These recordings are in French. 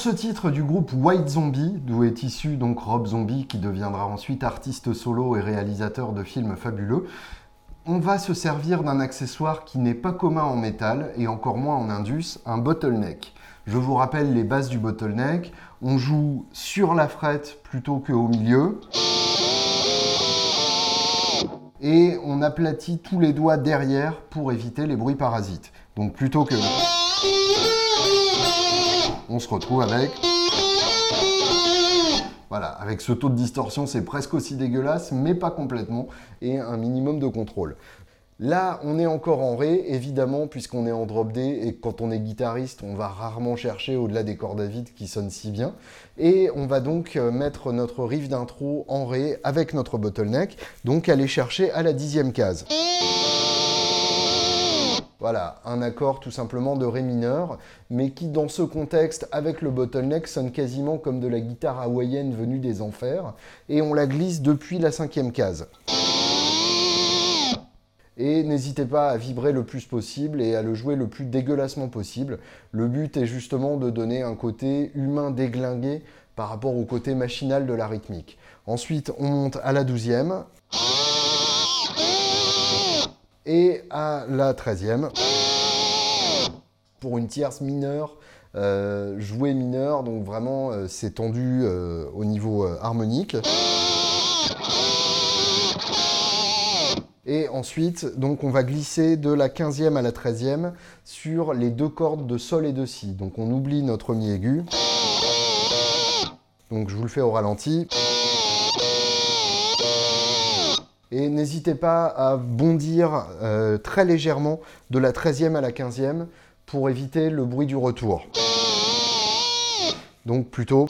ce titre du groupe White Zombie, d'où est issu donc Rob Zombie, qui deviendra ensuite artiste solo et réalisateur de films fabuleux, on va se servir d'un accessoire qui n'est pas commun en métal et encore moins en indus, un bottleneck. Je vous rappelle les bases du bottleneck. On joue sur la frette plutôt qu'au milieu. Et on aplatit tous les doigts derrière pour éviter les bruits parasites. Donc plutôt que... on se retrouve avec... Voilà, avec ce taux de distorsion, c'est presque aussi dégueulasse, mais pas complètement, et un minimum de contrôle. Là, on est encore en Ré, évidemment, puisqu'on est en drop D, et quand on est guitariste, on va rarement chercher au-delà des cordes à vide qui sonnent si bien. Et on va donc mettre notre riff d'intro en Ré avec notre bottleneck, donc aller chercher à la 10e case. Voilà, un accord tout simplement de Ré mineur, mais qui dans ce contexte, avec le bottleneck, sonne quasiment comme de la guitare hawaïenne venue des enfers, et on la glisse depuis la 5e case. Et n'hésitez pas à vibrer le plus possible et à le jouer le plus dégueulassement possible. Le but est justement de donner un côté humain déglingué par rapport au côté machinal de la rythmique. Ensuite, on monte à la 12e. Et à la 13e, pour une tierce mineure, jouée mineure, donc vraiment c'est tendu au niveau harmonique. Et ensuite, donc on va glisser de la 15e à la 13e sur les deux cordes de Sol et de Si. Donc on oublie notre Mi aigu. Donc je vous le fais au ralenti. Et n'hésitez pas à bondir très légèrement de la 13e à la 15e pour éviter le bruit du retour. Donc plutôt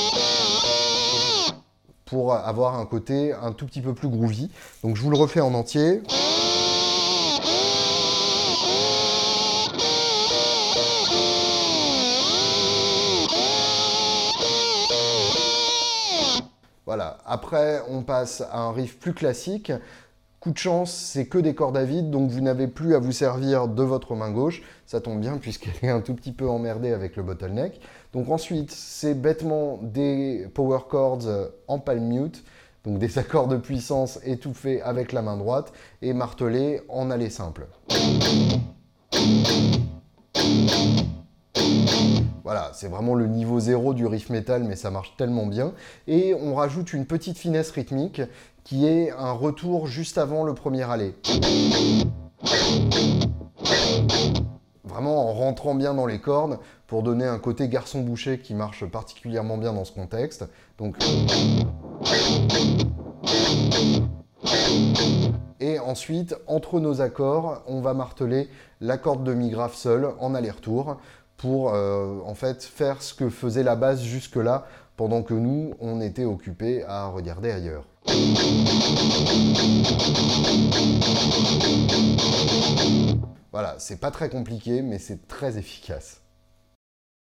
pour avoir un côté un tout petit peu plus groovy. Donc je vous le refais en entier. Voilà, après on passe à un riff plus classique. Coup de chance, c'est que des cordes à vide, donc vous n'avez plus à vous servir de votre main gauche. Ça tombe bien puisqu'elle est un tout petit peu emmerdée avec le bottleneck. Donc ensuite, c'est bêtement des power chords en palm mute, donc des accords de puissance étouffés avec la main droite et martelés en aller simple. Voilà, c'est vraiment le niveau 0 du riff metal, mais ça marche tellement bien. Et on rajoute une petite finesse rythmique qui est un retour juste avant le premier aller. Vraiment en rentrant bien dans les cordes pour donner un côté garçon boucher qui marche particulièrement bien dans ce contexte. Donc... Et ensuite, entre nos accords, on va marteler la corde de Mi grave seul en aller-retour pour en fait faire ce que faisait la basse jusque-là, pendant que nous, on était occupés à regarder ailleurs. Voilà, c'est pas très compliqué, mais c'est très efficace.